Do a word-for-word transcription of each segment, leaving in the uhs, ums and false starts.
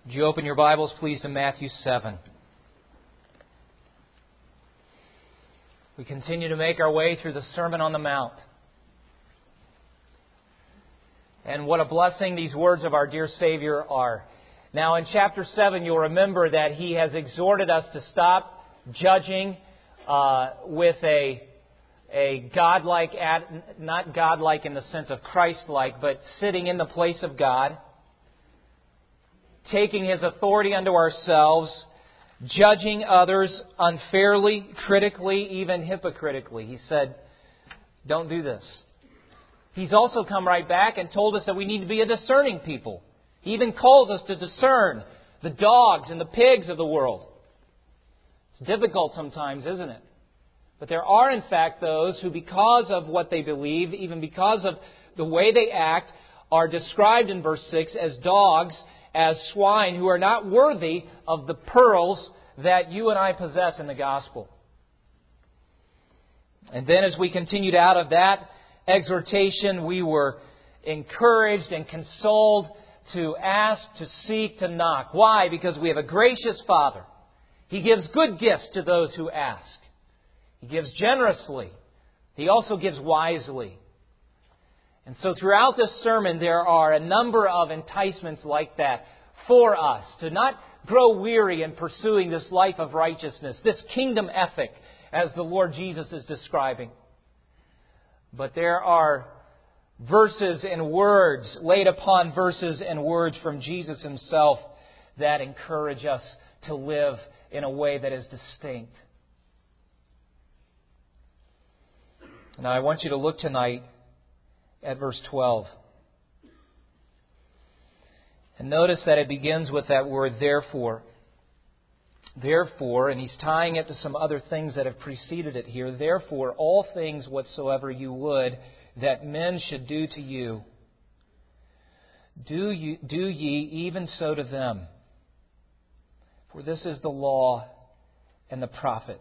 Would you open your Bibles, please, to Matthew seven? We continue to make our way through the Sermon on the Mount. And what a blessing these words of our dear Savior are. Now, in chapter seven, you'll remember that He has exhorted us to stop judging uh, with a, a godlike, not godlike in the sense of Christ-like, but sitting in the place of God, taking His authority unto ourselves, judging others unfairly, critically, even hypocritically. He said, don't do this. He's also come right back and told us that we need to be a discerning people. He even calls us to discern the dogs and the pigs of the world. It's difficult sometimes, isn't it? But there are, in fact, those who, because of what they believe, even because of the way they act, are described in verse six as dogs, as swine, who are not worthy of the pearls that you and I possess in the gospel. And then as we continued out of that exhortation, we were encouraged and consoled to ask, to seek, to knock. Why? Because we have a gracious Father. He gives good gifts to those who ask. He gives generously. He also gives wisely. And so throughout this sermon, there are a number of enticements like that for us to not grow weary in pursuing this life of righteousness, this kingdom ethic, as the Lord Jesus is describing. But there are verses and words laid upon verses and words from Jesus Himself that encourage us to live in a way that is distinct. Now I want you to look tonight at verse twelve. And notice that it begins with that word therefore. Therefore, and he's tying it to some other things that have preceded it here. Therefore, all things whatsoever you would that men should do to you, do you do ye even so to them. For this is the law and the prophets.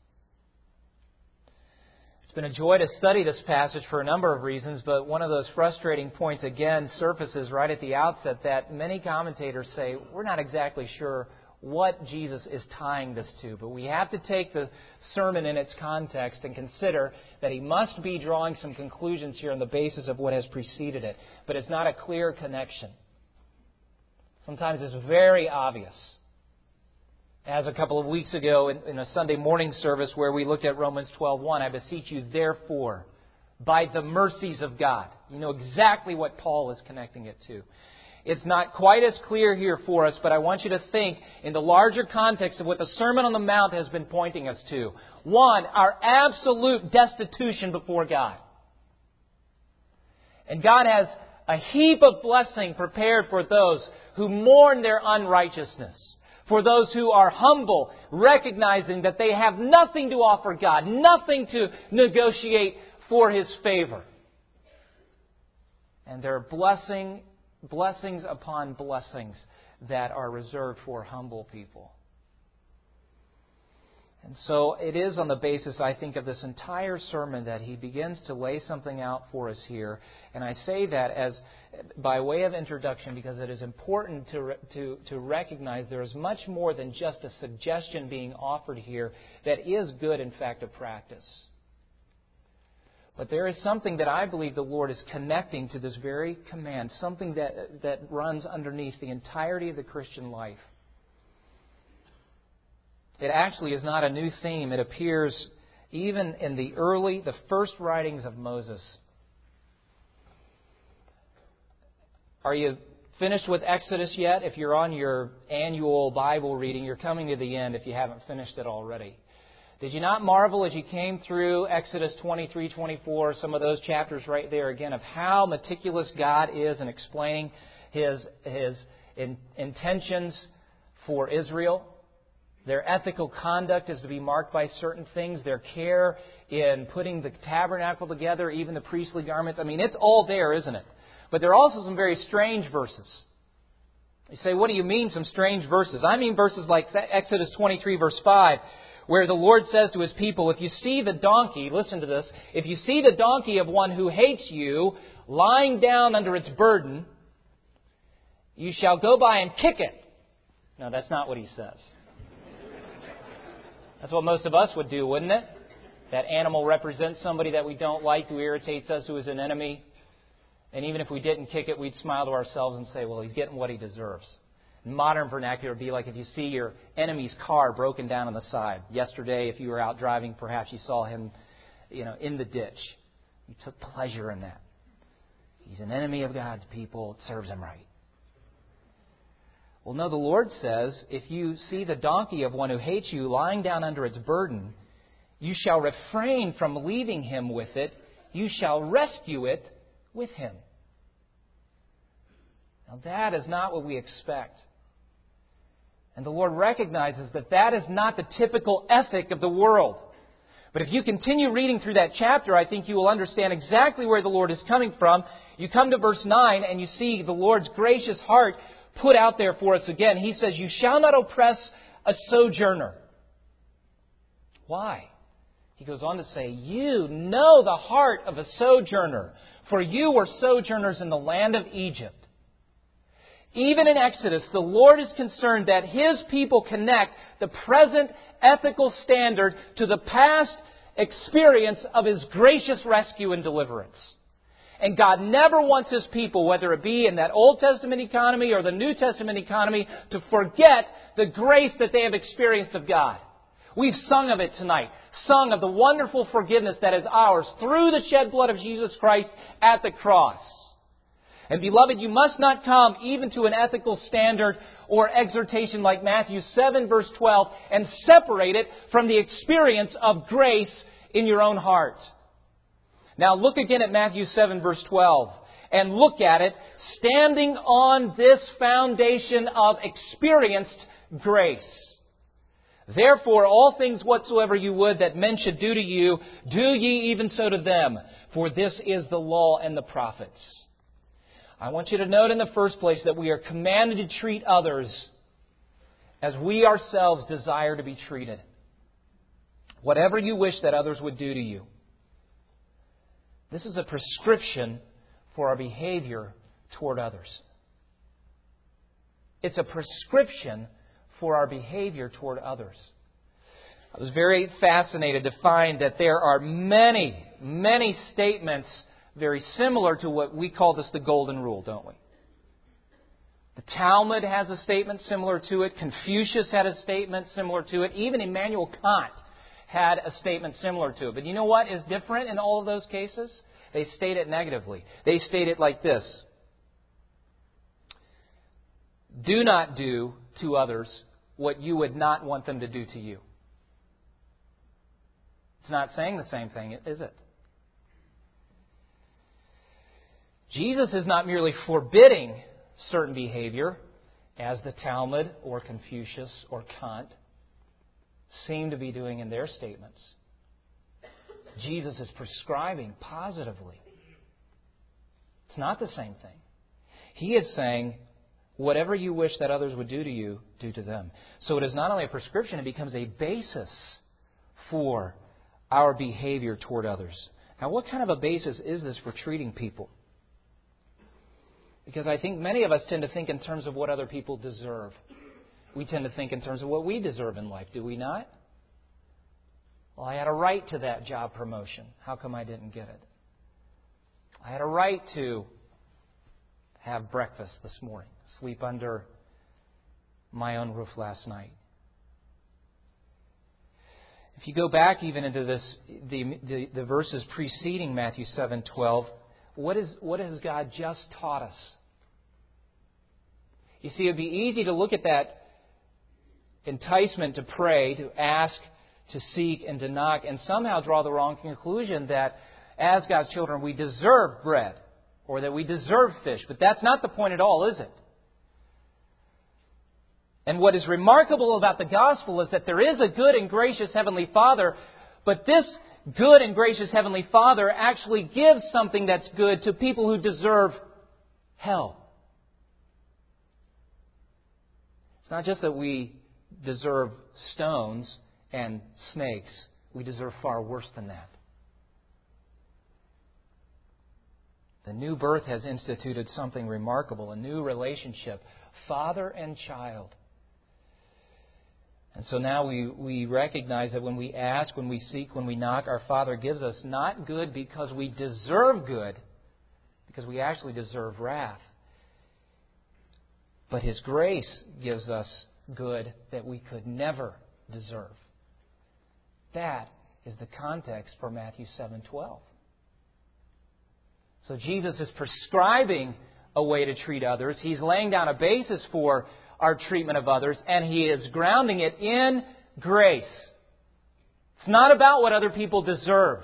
It's been a joy to study this passage for a number of reasons, but one of those frustrating points again surfaces right at the outset that many commentators say we're not exactly sure what Jesus is tying this to. But we have to take the sermon in its context and consider that He must be drawing some conclusions here on the basis of what has preceded it. But it's not a clear connection. Sometimes it's very obvious. As a couple of weeks ago in, in a Sunday morning service where we looked at Romans twelve one, I beseech you therefore, by the mercies of God. You know exactly what Paul is connecting it to. It's not quite as clear here for us, but I want you to think in the larger context of what the Sermon on the Mount has been pointing us to. One, our absolute destitution before God. And God has a heap of blessing prepared for those who mourn their unrighteousness. For those who are humble, recognizing that they have nothing to offer God, nothing to negotiate for His favor. And there are blessing, blessings upon blessings that are reserved for humble people. And so it is on the basis, I think, of this entire sermon that he begins to lay something out for us here. And I say that as by way of introduction because it is important to, to, to recognize there is much more than just a suggestion being offered here that is good, in fact, to practice. But there is something that I believe the Lord is connecting to this very command, something that, that runs underneath the entirety of the Christian life. It actually is not a new theme. It appears even in the early, the first writings of Moses. Are you finished with Exodus yet? If you're on your annual Bible reading, you're coming to the end if you haven't finished it already. Did you not marvel as you came through Exodus twenty-three, twenty-four, some of those chapters right there again, of how meticulous God is in explaining His, his in, intentions for Israel? Their ethical conduct is to be marked by certain things. Their care in putting the tabernacle together, even the priestly garments. I mean, it's all there, isn't it? But there are also some very strange verses. You say, what do you mean, some strange verses? I mean verses like Exodus twenty-three, verse five, where the Lord says to His people, if you see the donkey, listen to this, if you see the donkey of one who hates you lying down under its burden, you shall go by and kick it No, that's not what he says. That's what most of us would do, wouldn't it? That animal represents somebody that we don't like, who irritates us, who is an enemy. And even if we didn't kick it, we'd smile to ourselves and say, well, he's getting what he deserves. In modern vernacular, it would be like if you see your enemy's car broken down on the side. Yesterday, if you were out driving, perhaps you saw him, you know, in the ditch. You took pleasure in that. He's an enemy of God's people. It serves him right. Well, no, the Lord says, if you see the donkey of one who hates you lying down under its burden, you shall refrain from leaving him with it. You shall rescue it with him. Now, that is not what we expect. And the Lord recognizes that that is not the typical ethic of the world. But if you continue reading through that chapter, I think you will understand exactly where the Lord is coming from. You come to verse nine and you see the Lord's gracious heart put out there for us again. He says, you shall not oppress a sojourner. Why? He goes on to say, you know the heart of a sojourner, for you were sojourners in the land of Egypt. Even in Exodus, the Lord is concerned that His people connect the present ethical standard to the past experience of His gracious rescue and deliverance. And God never wants His people, whether it be in that Old Testament economy or the New Testament economy, to forget the grace that they have experienced of God. We've sung of it tonight. Sung of the wonderful forgiveness that is ours through the shed blood of Jesus Christ at the cross. And beloved, you must not come even to an ethical standard or exhortation like Matthew seven verse twelve and separate it from the experience of grace in your own heart. Now look again at Matthew seven verse twelve and look at it standing on this foundation of experienced grace. Therefore, all things whatsoever you would that men should do to you, do ye even so to them. For this is the law and the prophets. I want you to note in the first place that we are commanded to treat others as we ourselves desire to be treated. Whatever you wish that others would do to you. This is a prescription for our behavior toward others. It's a prescription for our behavior toward others. I was very fascinated to find that there are many, many statements very similar to what we call this the Golden Rule, don't we? The Talmud has a statement similar to it. Confucius had a statement similar to it. Even Immanuel Kant had a statement similar to it. But you know what is different in all of those cases? They state it negatively. They state it like this. Do not do to others what you would not want them to do to you. It's not saying the same thing, is it? Jesus is not merely forbidding certain behavior, as the Talmud or Confucius or Kant seem to be doing in their statements. Jesus is prescribing positively. It's not the same thing. He is saying, whatever you wish that others would do to you, do to them. So it is not only a prescription, it becomes a basis for our behavior toward others. Now, what kind of a basis is this for treating people? Because I think many of us tend to think in terms of what other people deserve. We tend to think in terms of what we deserve in life, do we not? Well, I had a right to that job promotion. How come I didn't get it? I had a right to have breakfast this morning, sleep under my own roof last night. If you go back even into this, the, the, the verses preceding Matthew seven twelve, what is what has God just taught us? You see, it would be easy to look at that enticement to pray, to ask, to seek, and to knock, and somehow draw the wrong conclusion that as God's children we deserve bread or that we deserve fish. But that's not the point at all, is it? And what is remarkable about the gospel is that there is a good and gracious Heavenly Father, but this good and gracious Heavenly Father actually gives something that's good to people who deserve hell. It's not just that we deserve stones and snakes. We deserve far worse than that. The new birth has instituted something remarkable, a new relationship, father and child. And so now we, we recognize that when we ask, when we seek, when we knock, our Father gives us not good because we deserve good, because we actually deserve wrath. But His grace gives us good that we could never deserve. That is the context for Matthew seven twelve. So Jesus is prescribing a way to treat others. He's laying down a basis for our treatment of others, and He is grounding it in grace. It's not about what other people deserve.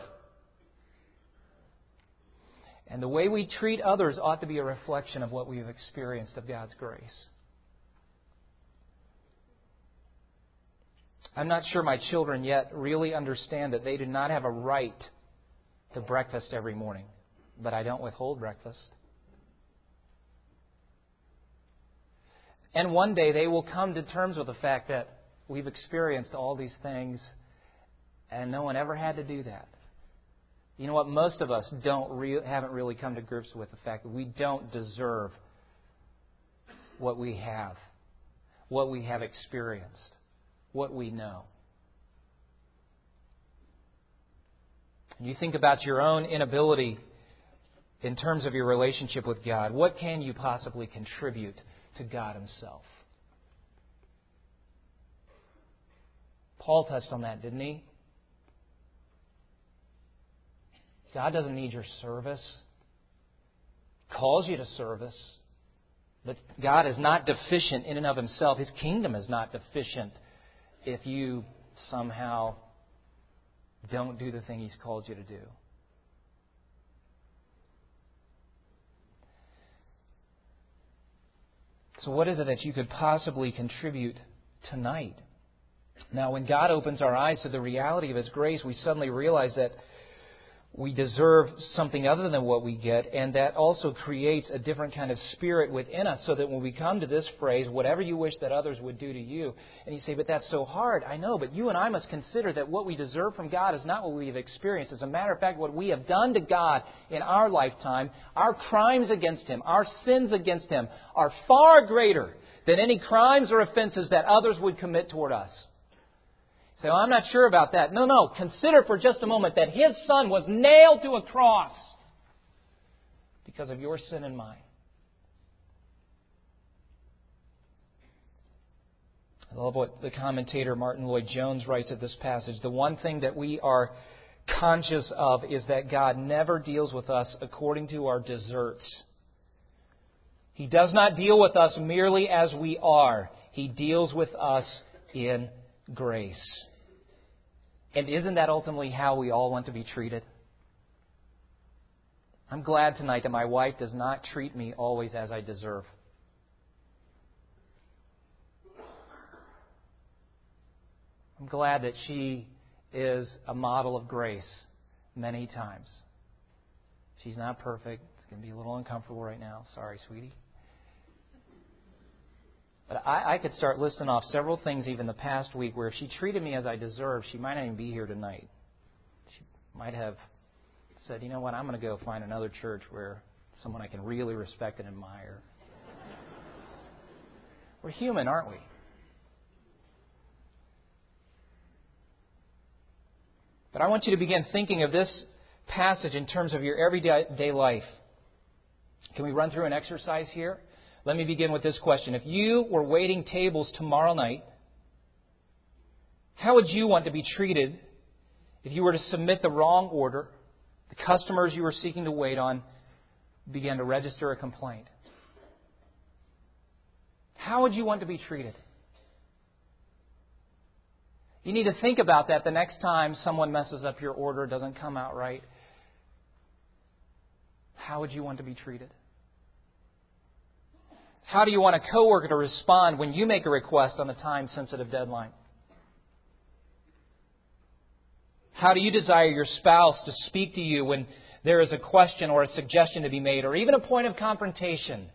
And the way we treat others ought to be a reflection of what we have experienced of God's grace. I'm not sure my children yet really understand that they do not have a right to breakfast every morning, but I don't withhold breakfast. And one day they will come to terms with the fact that we've experienced all these things and no one ever had to do that. You know what? Most of us don't re- haven't really come to grips with the fact that we don't deserve what we have, what we have experienced, what we know. And you think about your own inability in terms of your relationship with God. What can you possibly contribute to God Himself? Paul touched on that, didn't he? God doesn't need your service. He calls you to service. But God is not deficient in and of Himself. His kingdom is not deficient if you somehow don't do the thing He's called you to do. So what is it that you could possibly contribute tonight? Now, when God opens our eyes to the reality of His grace, we suddenly realize that we deserve something other than what we get, and that also creates a different kind of spirit within us, so that when we come to this phrase, whatever you wish that others would do to you, and you say, but that's so hard. I know, but you and I must consider that what we deserve from God is not what we have experienced. As a matter of fact, what we have done to God in our lifetime, our crimes against Him, our sins against Him, are far greater than any crimes or offenses that others would commit toward us. Say, well, I'm not sure about that. No, no. Consider for just a moment that His Son was nailed to a cross because of your sin and mine. I love what the commentator Martin Lloyd-Jones writes at this passage. The one thing that we are conscious of is that God never deals with us according to our deserts. He does not deal with us merely as we are. He deals with us in grace. And isn't that ultimately how we all want to be treated? I'm glad tonight that my wife does not treat me always as I deserve. I'm glad that she is a model of grace many times. She's not perfect. It's going to be a little uncomfortable right now. Sorry, sweetie. But I, I could start listing off several things even the past week where if she treated me as I deserved, she might not even be here tonight. She might have said, you know what, I'm going to go find another church where someone I can really respect and admire. We're human, aren't we? But I want you to begin thinking of this passage in terms of your everyday life. Can we run through an exercise here? Let me begin with this question. If you were waiting tables tomorrow night, how would you want to be treated if you were to submit the wrong order, the customers you were seeking to wait on began to register a complaint? How would you want to be treated? You need to think about that the next time someone messes up your order, doesn't come out right. How would you want to be treated? How do you want a coworker to respond when you make a request on a time-sensitive deadline? How do you desire your spouse to speak to you when there is a question or a suggestion to be made, or even a point of confrontation?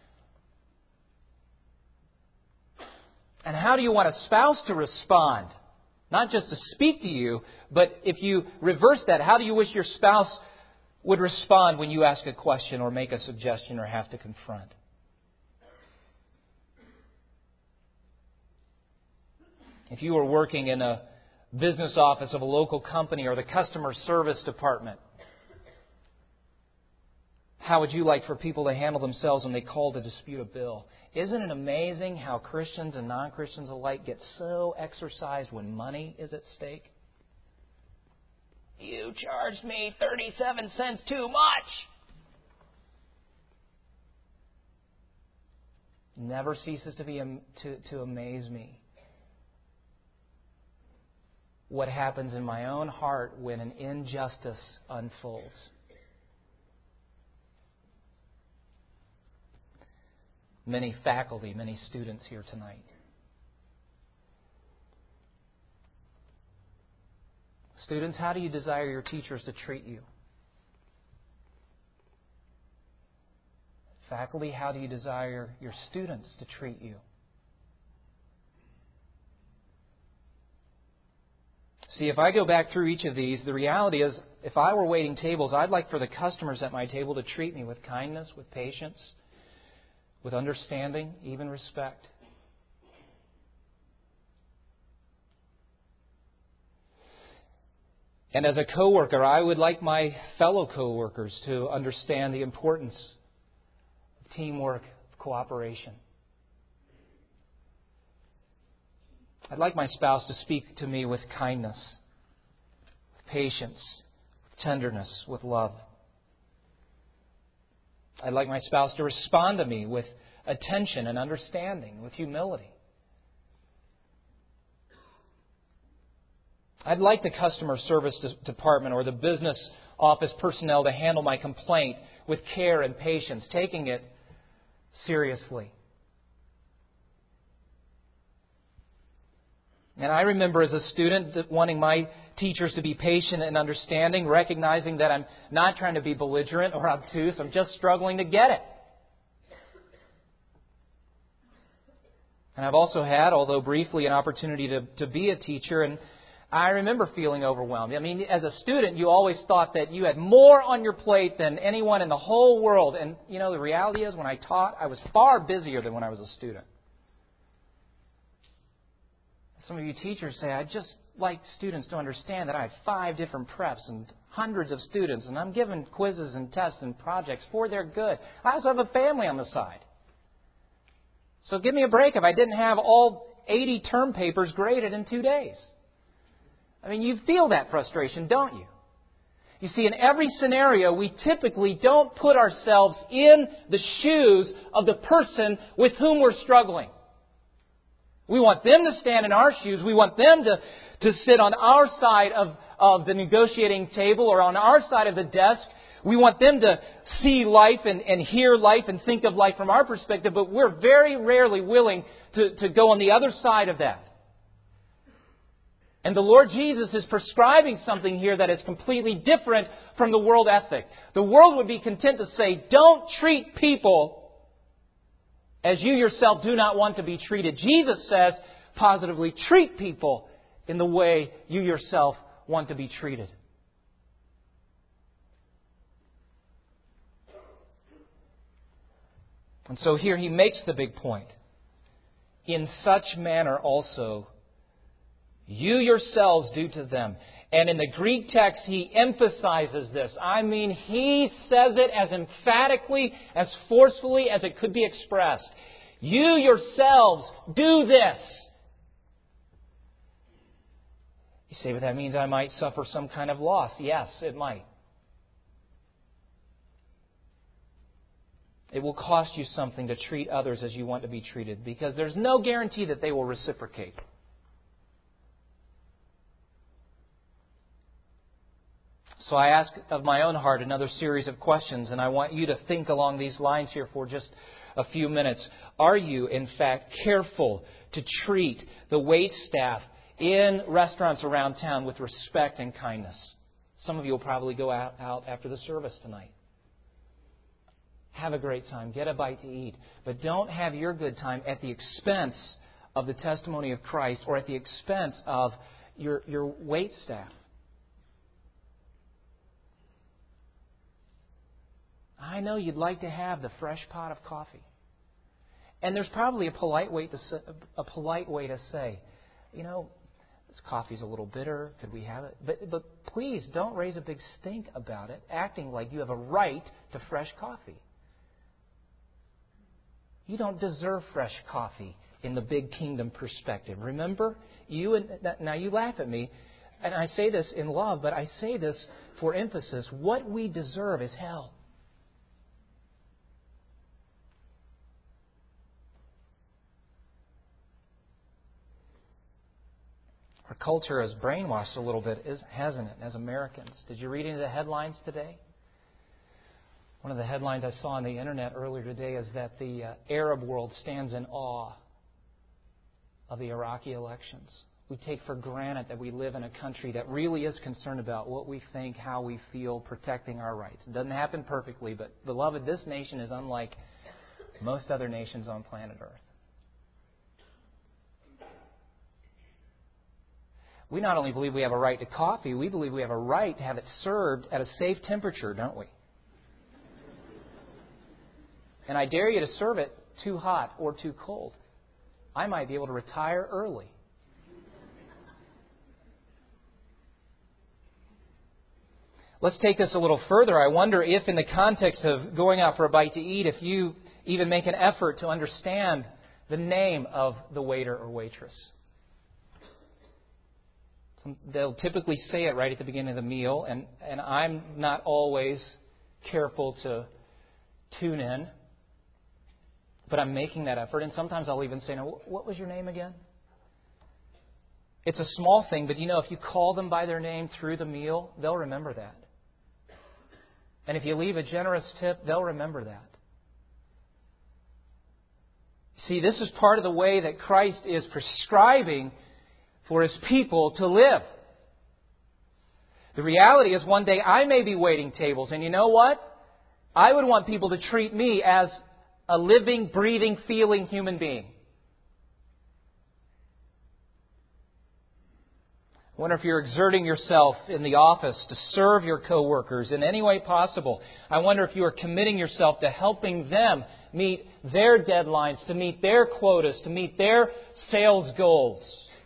And how do you want a spouse to respond? Not just to speak to you, but if you reverse that, how do you wish your spouse would respond when you ask a question or make a suggestion or have to confront? If you were working in a business office of a local company or the customer service department, how would you like for people to handle themselves when they call to dispute a bill? Isn't it amazing how Christians and non-Christians alike get so exercised when money is at stake? You charged me thirty-seven cents too much. Never ceases to be to, to amaze me what happens in my own heart when an injustice unfolds. Many faculty, many students here tonight. Students, how do you desire your teachers to treat you? Faculty, how do you desire your students to treat you? See, if I go back through each of these, the reality is, if I were waiting tables, I'd like for the customers at my table to treat me with kindness, with patience, with understanding, even respect. And as a coworker, I would like my fellow coworkers to understand the importance of teamwork, of cooperation. I'd like my spouse to speak to me with kindness, with patience, with tenderness, with love. I'd like my spouse to respond to me with attention and understanding, with humility. I'd like the customer service department or the business office personnel to handle my complaint with care and patience, taking it seriously. And I remember as a student wanting my teachers to be patient and understanding, recognizing that I'm not trying to be belligerent or obtuse. I'm just struggling to get it. And I've also had, although briefly, an opportunity to, to be a teacher. And I remember feeling overwhelmed. I mean, as a student, you always thought that you had more on your plate than anyone in the whole world. And, you know, the reality is when I taught, I was far busier than when I was a student. Some of you teachers say, I just like students to understand that I have five different preps and hundreds of students, and I'm giving quizzes and tests and projects for their good. I also have a family on the side. So give me a break if I didn't have all eighty term papers graded in two days. I mean, you feel that frustration, don't you? You see, in every scenario, we typically don't put ourselves in the shoes of the person with whom we're struggling. We want them to stand in our shoes. We want them to, to sit on our side of, of the negotiating table or on our side of the desk. We want them to see life and, and hear life and think of life from our perspective, but we're very rarely willing to, to go on the other side of that. And the Lord Jesus is prescribing something here that is completely different from the world ethic. The world would be content to say, don't treat people as you yourself do not want to be treated. Jesus says, positively, treat people in the way you yourself want to be treated. And so here he makes the big point. In such manner also, you yourselves do to them. And in the Greek text, he emphasizes this. I mean, he says it as emphatically, as forcefully as it could be expressed. You yourselves do this. You say, but that means I might suffer some kind of loss. Yes, it might. It will cost you something to treat others as you want to be treated, because there's no guarantee that they will reciprocate. So I ask of my own heart another series of questions, and I want you to think along these lines here for just a few minutes. Are you, in fact, careful to treat the wait staff in restaurants around town with respect and kindness? Some of you will probably go out, out after the service tonight. Have a great time. Get a bite to eat. But don't have your good time at the expense of the testimony of Christ or at the expense of your, your wait staff. I know you'd like to have the fresh pot of coffee. And there's probably a polite way to say, a polite way to say, you know, this coffee's a little bitter. Could we have it? But, but please don't raise a big stink about it, acting like you have a right to fresh coffee. You don't deserve fresh coffee in the big kingdom perspective. Remember, you and now you laugh at me, and I say this in love, but I say this for emphasis. What we deserve is hell. Our culture is brainwashed a little bit, hasn't it, as Americans? Did you read any of the headlines today? One of the headlines I saw on the internet earlier today is that the uh, Arab world stands in awe of the Iraqi elections. We take for granted that we live in a country that really is concerned about what we think, how we feel, protecting our rights. It doesn't happen perfectly, but beloved, this nation is unlike most other nations on planet Earth. We not only believe we have a right to coffee, we believe we have a right to have it served at a safe temperature, don't we? And I dare you to serve it too hot or too cold. I might be able to retire early. Let's take this a little further. I wonder if in the context of going out for a bite to eat, if you even make an effort to understand the name of the waiter or waitress. They'll typically say it right at the beginning of the meal, and, and I'm not always careful to tune in. But I'm making that effort, and sometimes I'll even say, "No, what was your name again?" It's a small thing, but you know, if you call them by their name through the meal, they'll remember that. And if you leave a generous tip, they'll remember that. See, this is part of the way that Christ is prescribing for His people to live. The reality is one day I may be waiting tables, and you know what? I would want people to treat me as a living, breathing, feeling human being. I wonder if you're exerting yourself in the office to serve your coworkers in any way possible. I wonder if you are committing yourself to helping them meet their deadlines, to meet their quotas, to meet their sales goals.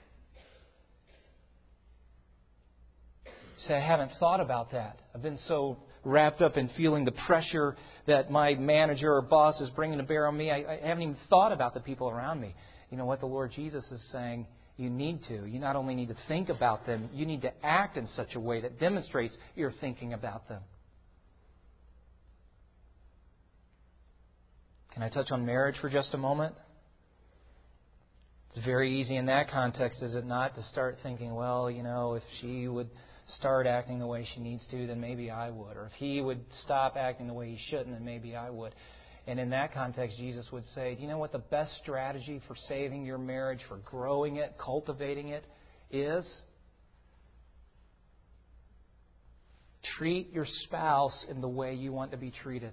You say, I haven't thought about that. I've been so wrapped up in feeling the pressure that my manager or boss is bringing to bear on me. I, I haven't even thought about the people around me. You know what the Lord Jesus is saying? You need to. You not only need to think about them, you need to act in such a way that demonstrates you're thinking about them. Can I touch on marriage for just a moment? It's very easy in that context, is it not, to start thinking, well, you know, if she would start acting the way she needs to, then maybe I would. Or if he would stop acting the way he shouldn't, then maybe I would. And in that context, Jesus would say, do you know what the best strategy for saving your marriage, for growing it, cultivating it, is? Treat your spouse in the way you want to be treated.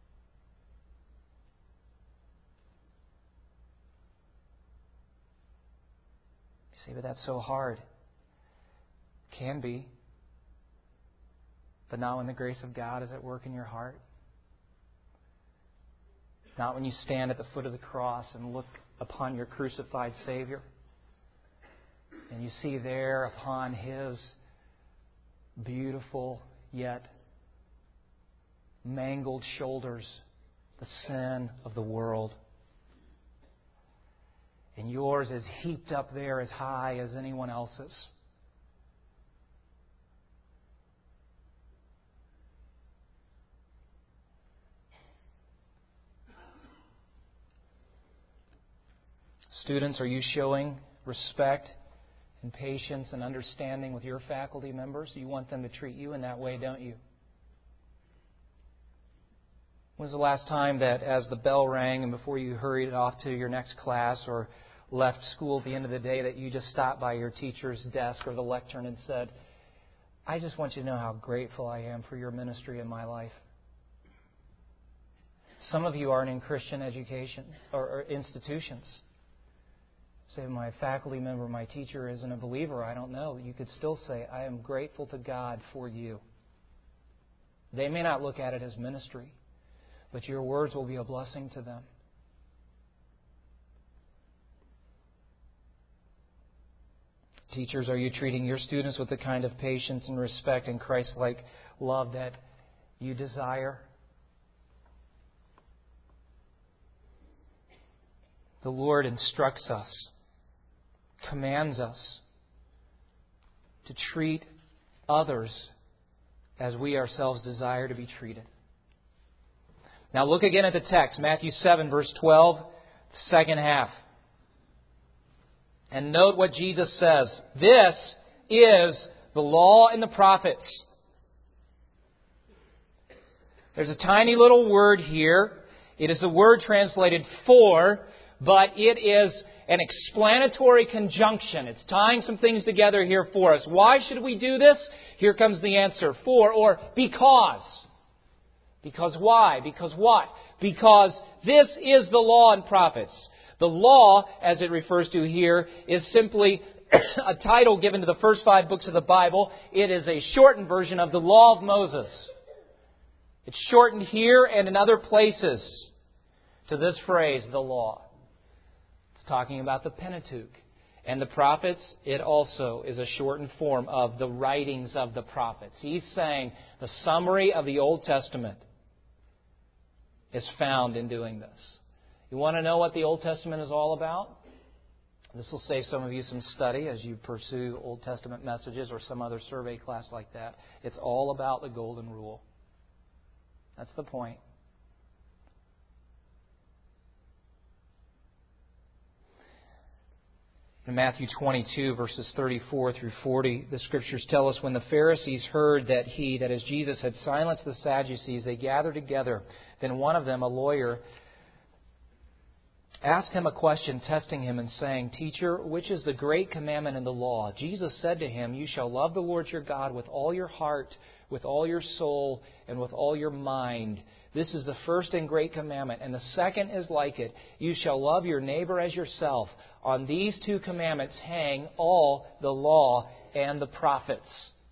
You say, but that's so hard. Can be. But not when the grace of God is at work in your heart. Not when you stand at the foot of the cross and look upon your crucified Savior. And you see there upon His beautiful yet mangled shoulders the sin of the world. And yours is heaped up there as high as anyone else's. Students, are you showing respect and patience and understanding with your faculty members? You want them to treat you in that way, don't you? When was the last time that as the bell rang and before you hurried off to your next class or left school at the end of the day that you just stopped by your teacher's desk or the lectern and said, I just want you to know how grateful I am for your ministry in my life? Some of you aren't in Christian education or, or institutions. Say, my faculty member, my teacher isn't a believer, I don't know. You could still say, I am grateful to God for you. They may not look at it as ministry, but your words will be a blessing to them. Teachers, are you treating your students with the kind of patience and respect and Christ-like love that you desire? The Lord instructs us, commands us to treat others as we ourselves desire to be treated. Now look again at the text, Matthew seven, verse twelve, second half. And note what Jesus says. This is the law and the prophets. There's a tiny little word here. It is a word translated for, but it is an explanatory conjunction. It's tying some things together here for us. Why should we do this? Here comes the answer. For or because. Because why? Because what? Because this is the law and prophets. The law, as it refers to here, is simply a title given to the first five books of the Bible. It is a shortened version of the Law of Moses. It's shortened here and in other places to this phrase, the law. It's talking about the Pentateuch. And the prophets, it also is a shortened form of the writings of the prophets. He's saying the summary of the Old Testament is found in doing this. You want to know what the Old Testament is all about? This will save some of you some study as you pursue Old Testament messages or some other survey class like that. It's all about the Golden Rule. That's the point. In Matthew twenty-two, verses thirty-four through forty, the Scriptures tell us, when the Pharisees heard that he, that is Jesus, had silenced the Sadducees, they gathered together. Then one of them, a lawyer, asked him a question, testing him and saying, Teacher, which is the great commandment in the law? Jesus said to him, You shall love the Lord your God with all your heart, with all your soul, and with all your mind. This is the first and great commandment. And the second is like it. You shall love your neighbor as yourself. On these two commandments hang all the law and the prophets.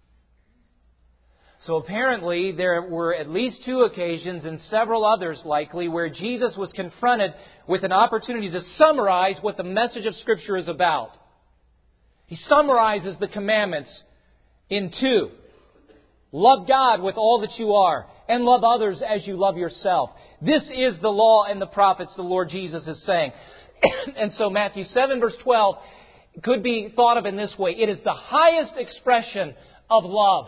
So apparently there were at least two occasions and several others likely where Jesus was confronted with an opportunity to summarize what the message of Scripture is about. He summarizes the commandments in two. Love God with all that you are and love others as you love yourself. This is the law and the prophets, the Lord Jesus is saying. And so Matthew seven verse twelve could be thought of in this way. It is the highest expression of love.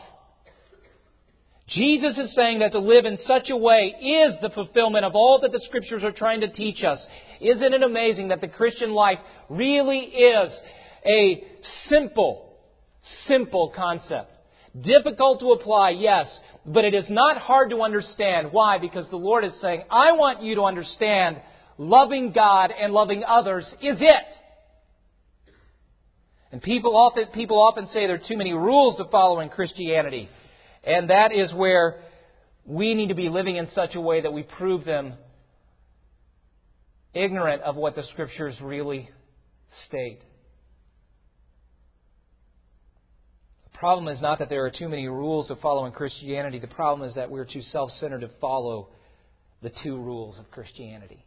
Jesus is saying that to live in such a way is the fulfillment of all that the Scriptures are trying to teach us. Isn't it amazing that the Christian life really is a simple, simple concept? Difficult to apply, yes, but it is not hard to understand. Why? Because the Lord is saying, I want you to understand loving God and loving others is it. And people often, people often say there are too many rules to follow in Christianity. And that is where we need to be living in such a way that we prove them ignorant of what the Scriptures really state. The problem is not that there are too many rules to follow in Christianity. The problem is that we're too self-centered to follow the two rules of Christianity.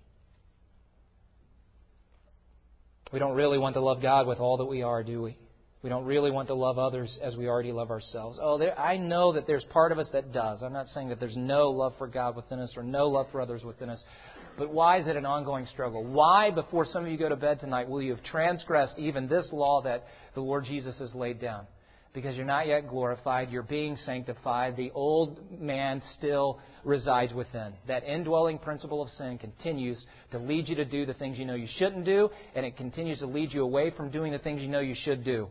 We don't really want to love God with all that we are, do we? We don't really want to love others as we already love ourselves. Oh, there, I know that there's part of us that does. I'm not saying that there's no love for God within us or no love for others within us. But why is it an ongoing struggle? Why, before some of you go to bed tonight, will you have transgressed even this law that the Lord Jesus has laid down? Because you're not yet glorified. You're being sanctified. The old man still resides within. That indwelling principle of sin continues to lead you to do the things you know you shouldn't do, and it continues to lead you away from doing the things you know you should do.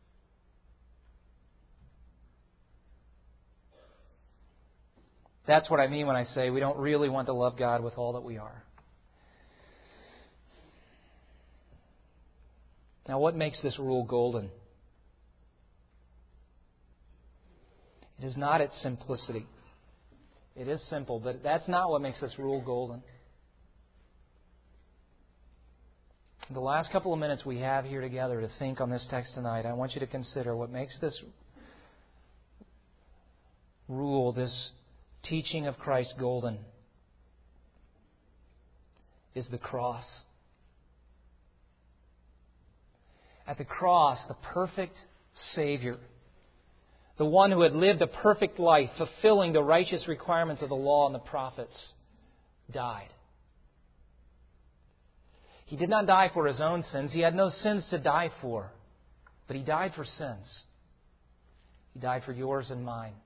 That's what I mean when I say we don't really want to love God with all that we are. Now, what makes this rule golden? It is not its simplicity. It is simple, but that's not what makes this rule golden. The last couple of minutes we have here together to think on this text tonight, I want you to consider what makes this rule, this teaching of Christ golden, is the cross. At the cross, the perfect Savior, the one who had lived a perfect life, fulfilling the righteous requirements of the law and the prophets, died. He did not die for His own sins. He had no sins to die for. But He died for sins. He died for yours and mine.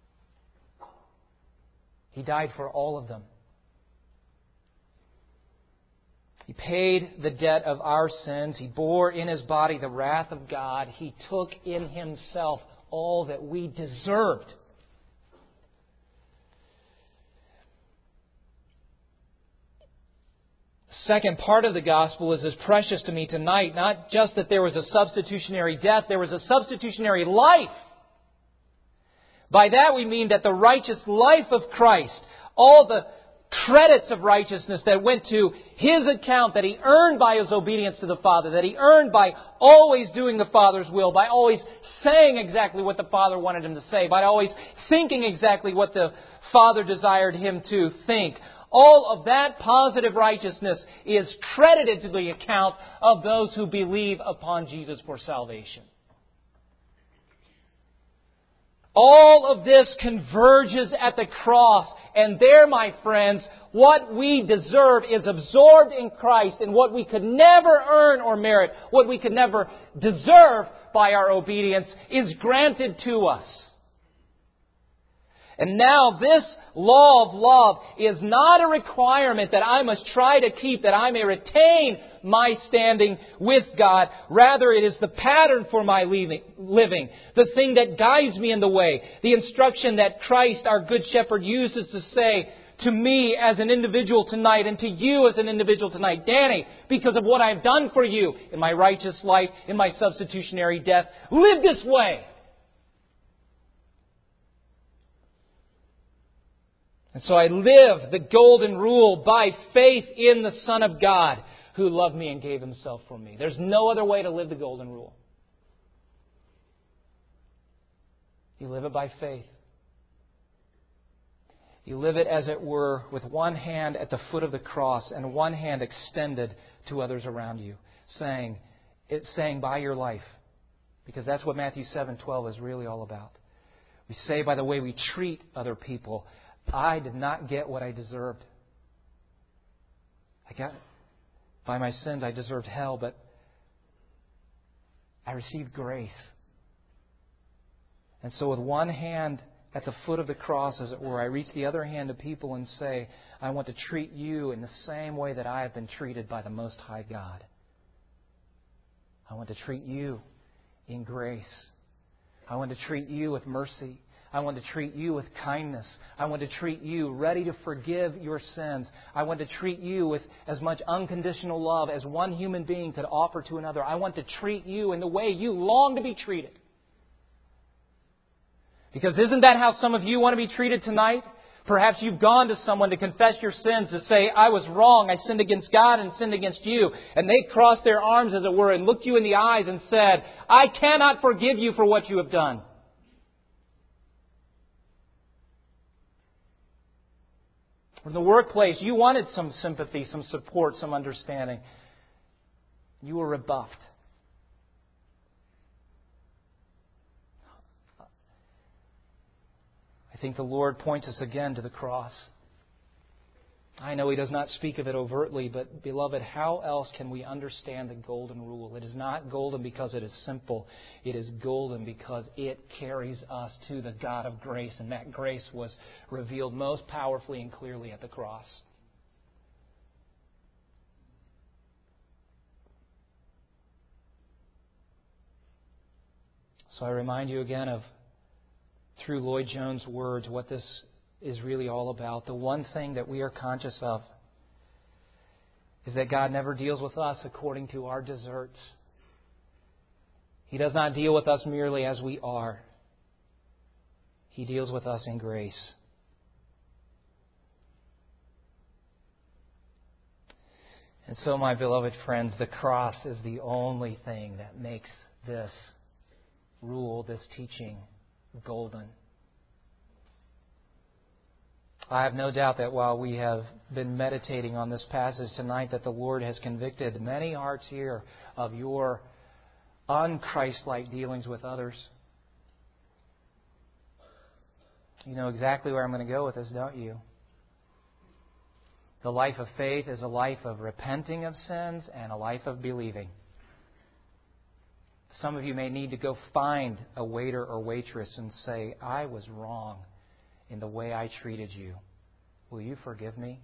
He died for all of them. He paid the debt of our sins. He bore in His body the wrath of God. He took in Himself all that we deserved. The second part of the gospel is as precious to me tonight. Not just that there was a substitutionary death, there was a substitutionary life. By that we mean that the righteous life of Christ, all the credits of righteousness that went to His account, that He earned by His obedience to the Father, that He earned by always doing the Father's will, by always saying exactly what the Father wanted Him to say, by always thinking exactly what the Father desired Him to think. All of that positive righteousness is credited to the account of those who believe upon Jesus for salvation. All of this converges at the cross. And there, my friends, what we deserve is absorbed in Christ, and what we could never earn or merit, what we could never deserve by our obedience, is granted to us. And now this law of love is not a requirement that I must try to keep, that I may retain my standing with God. Rather, it is the pattern for my living, the thing that guides me in the way, the instruction that Christ, our Good Shepherd, uses to say to me as an individual tonight and to you as an individual tonight, Danny, because of what I've done for you in my righteous life, in my substitutionary death, live this way. And so I live the golden rule by faith in the Son of God who loved me and gave Himself for me. There's no other way to live the golden rule. You live it by faith. You live it, as it were, with one hand at the foot of the cross and one hand extended to others around you, saying, it's saying by your life, because that's what Matthew seven twelve is really all about. We say by the way we treat other people, I did not get what I deserved. I got, by my sins, I deserved hell, but I received grace. And so with one hand at the foot of the cross, as it were, I reach the other hand to people and say, I want to treat you in the same way that I have been treated by the Most High God. I want to treat you in grace. I want to treat you with mercy. I want to treat you with kindness. I want to treat you ready to forgive your sins. I want to treat you with as much unconditional love as one human being could offer to another. I want to treat you in the way you long to be treated. Because isn't that how some of you want to be treated tonight? Perhaps you've gone to someone to confess your sins, to say, I was wrong, I sinned against God and sinned against you. And they crossed their arms, as it were, and looked you in the eyes and said, I cannot forgive you for what you have done. Or in the workplace, you wanted some sympathy, some support, some understanding. You were rebuffed. I think the Lord points us again to the cross. I know He does not speak of it overtly, but beloved, how else can we understand the golden rule? It is not golden because it is simple. It is golden because it carries us to the God of grace, and that grace was revealed most powerfully and clearly at the cross. So I remind you again of, through Lloyd Jones' words, what this is really all about. The one thing that we are conscious of is that God never deals with us according to our deserts. He does not deal with us merely as we are. He deals with us in grace. And so, my beloved friends, the cross is the only thing that makes this rule, this teaching, golden. I have no doubt that while we have been meditating on this passage tonight, that the Lord has convicted many hearts here of your un-Christ-like dealings with others. You know exactly where I'm going to go with this, don't you? The life of faith is a life of repenting of sins and a life of believing. Some of you may need to go find a waiter or waitress and say, I was wrong in the way I treated you. Will you forgive me?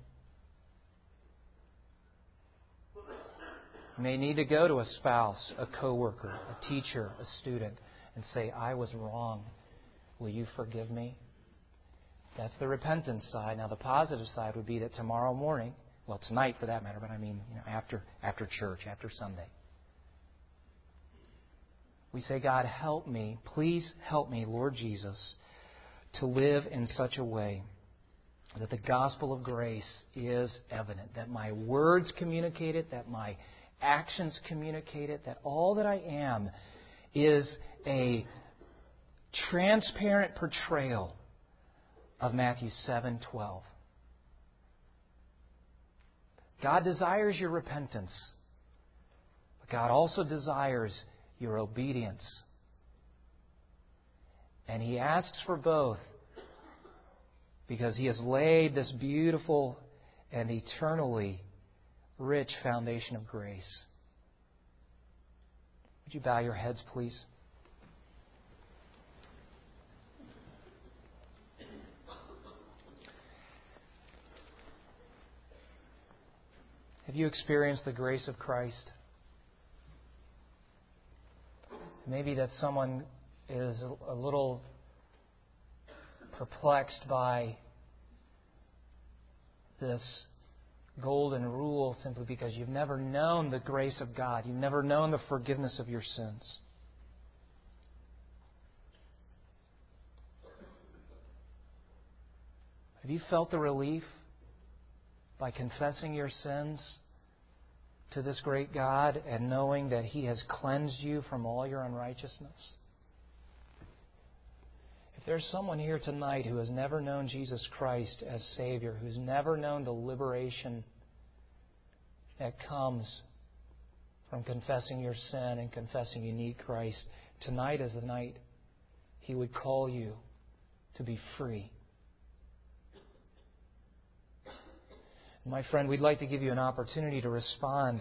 You may need to go to a spouse, a coworker, a teacher, a student, and say, I was wrong. Will you forgive me? That's the repentance side. Now, the positive side would be that tomorrow morning, well, tonight for that matter, but I mean, you know, after after church, after Sunday, we say, God, help me, please help me, Lord Jesus, to live in such a way that the gospel of grace is evident, that my words communicate it, that my actions communicate it, that all that I am is a transparent portrayal of Matthew seven twelve. God desires your repentance, but God also desires your obedience. And He asks for both because He has laid this beautiful and eternally rich foundation of grace. Would you bow your heads, please? Have you experienced the grace of Christ? Maybe that someone is a little perplexed by this golden rule simply because you've never known the grace of God. You've never known the forgiveness of your sins. Have you felt the relief by confessing your sins to this great God and knowing that He has cleansed you from all your unrighteousness? If there's someone here tonight who has never known Jesus Christ as Savior, who's never known the liberation that comes from confessing your sin and confessing you need Christ, tonight is the night He would call you to be free. My friend, we'd like to give you an opportunity to respond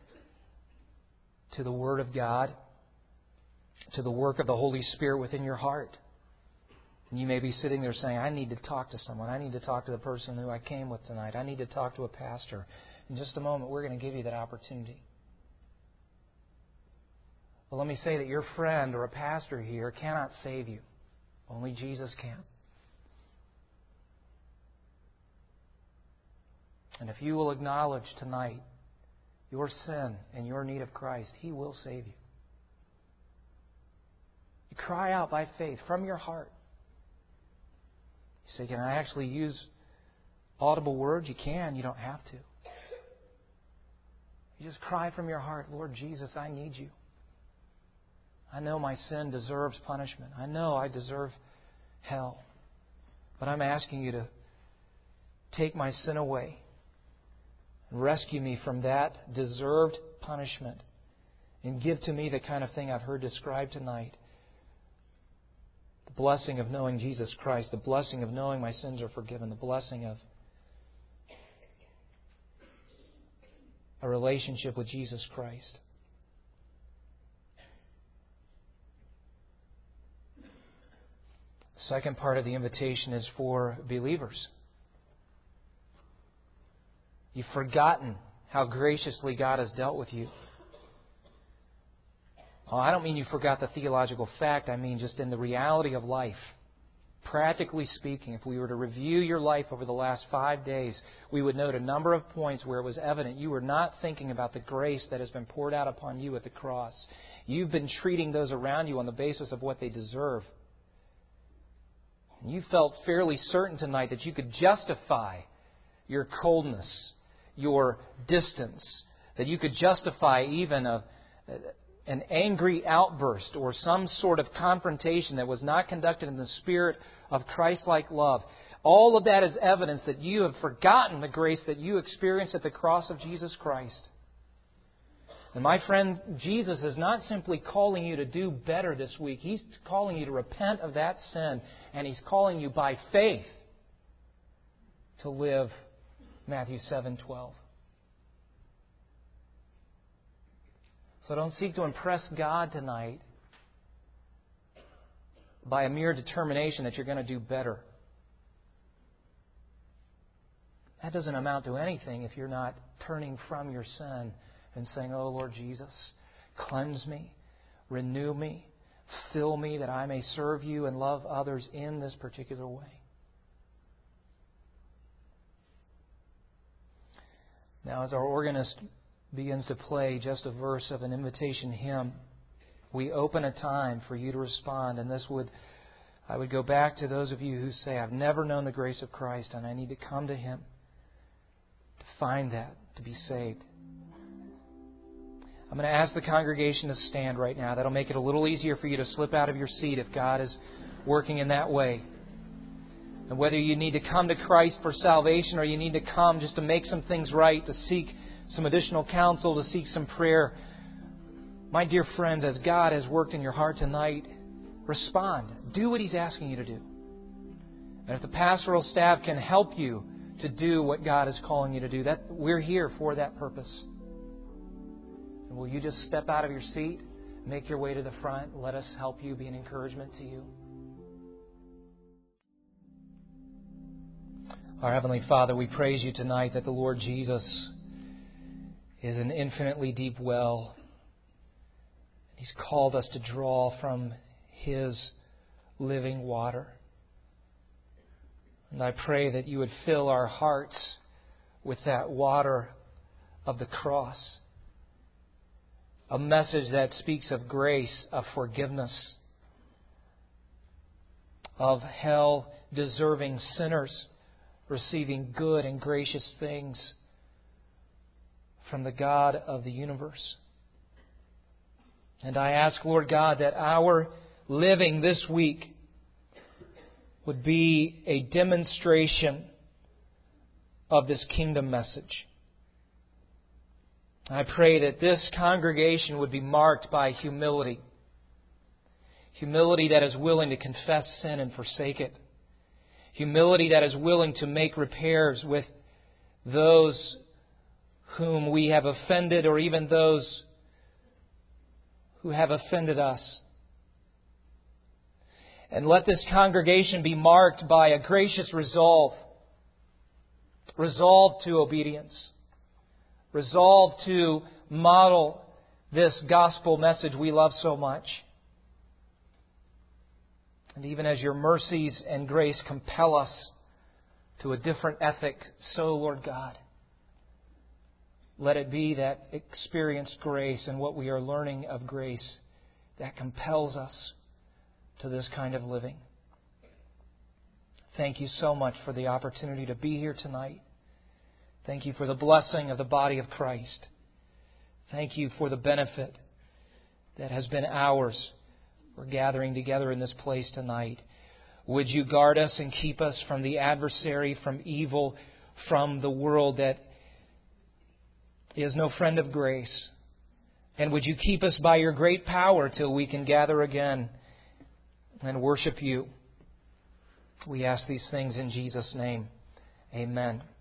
to the Word of God, to the work of the Holy Spirit within your heart. And you may be sitting there saying, I need to talk to someone. I need to talk to the person who I came with tonight. I need to talk to a pastor. In just a moment, we're going to give you that opportunity. Well, let me say that your friend or a pastor here cannot save you. Only Jesus can. And if you will acknowledge tonight your sin and your need of Christ, He will save you. You cry out by faith from your heart. You say, can I actually use audible words? You can. You don't have to. You just cry from your heart, Lord Jesus, I need You. I know my sin deserves punishment. I know I deserve hell. But I'm asking You to take my sin away. Rescue me from that deserved punishment and give to me the kind of thing I've heard described tonight. The blessing of knowing Jesus Christ, the blessing of knowing my sins are forgiven, the blessing of a relationship with Jesus Christ. The second part of the invitation is for believers. You've forgotten how graciously God has dealt with you. Oh, I don't mean you forgot the theological fact. I mean just in the reality of life. Practically speaking, if we were to review your life over the last five days, we would note a number of points where it was evident you were not thinking about the grace that has been poured out upon you at the cross. You've been treating those around you on the basis of what they deserve. And you felt fairly certain tonight that you could justify your coldness, your distance, that you could justify even a, an angry outburst or some sort of confrontation that was not conducted in the spirit of Christ-like love. All of that is evidence that you have forgotten the grace that you experienced at the cross of Jesus Christ. And my friend, Jesus is not simply calling you to do better this week. He's calling you to repent of that sin. And He's calling you by faith to live Matthew seven twelve. So don't seek to impress God tonight by a mere determination that you're going to do better. That doesn't amount to anything if you're not turning from your sin and saying, "Oh, Lord Jesus, cleanse me, renew me, fill me that I may serve You and love others in this particular way." Now, as our organist begins to play just a verse of an invitation hymn, we open a time for you to respond. And this would, I would go back to those of you who say, "I've never known the grace of Christ and I need to come to Him to find that, to be saved." I'm going to ask the congregation to stand right now. That'll make it a little easier for you to slip out of your seat if God is working in that way. And whether you need to come to Christ for salvation or you need to come just to make some things right, to seek some additional counsel, to seek some prayer, my dear friends, as God has worked in your heart tonight, respond. Do what He's asking you to do. And if the pastoral staff can help you to do what God is calling you to do, that we're here for that purpose. And will you just step out of your seat, make your way to the front, let us help you, be an encouragement to you. Our Heavenly Father, we praise You tonight that the Lord Jesus is an infinitely deep well. He's called us to draw from His living water. And I pray that You would fill our hearts with that water of the cross. A message that speaks of grace, of forgiveness, of hell-deserving sinners receiving good and gracious things from the God of the universe. And I ask, Lord God, that our living this week would be a demonstration of this kingdom message. I pray that this congregation would be marked by humility. Humility that is willing to confess sin and forsake it. Humility that is willing to make repairs with those whom we have offended or even those who have offended us. And let this congregation be marked by a gracious resolve. Resolve to obedience. Resolve to model this gospel message we love so much. And even as Your mercies and grace compel us to a different ethic, so, Lord God, let it be that experienced grace and what we are learning of grace that compels us to this kind of living. Thank You so much for the opportunity to be here tonight. Thank You for the blessing of the body of Christ. Thank You for the benefit that has been ours. We're gathering together in this place tonight. Would You guard us and keep us from the adversary, from evil, from the world that is no friend of grace. And would You keep us by Your great power till we can gather again and worship You. We ask these things in Jesus' name. Amen.